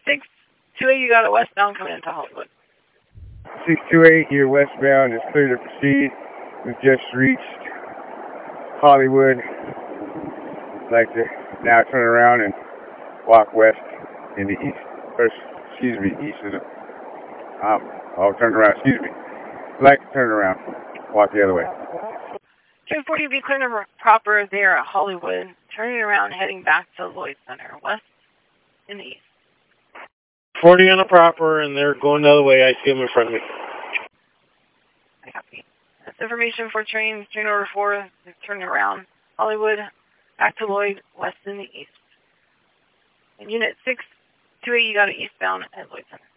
628, you got a westbound coming into Hollywood. 628, you're westbound, is clear to proceed. We've just reached Hollywood. I'd like to now turn around and walk west in the east. East of the... I'll turn around, I'd like to turn around, walk the other way. 240, be clear to proper there at Hollywood. Turning around, heading back to Lloyd Center, west in the east. 40 on a proper, and they're going the other way. I see them in front of me. I copy. That's information for train order 4. They're turning around. Hollywood, back to Lloyd, west in the east. And unit 628, you got it eastbound at Lloyd Center.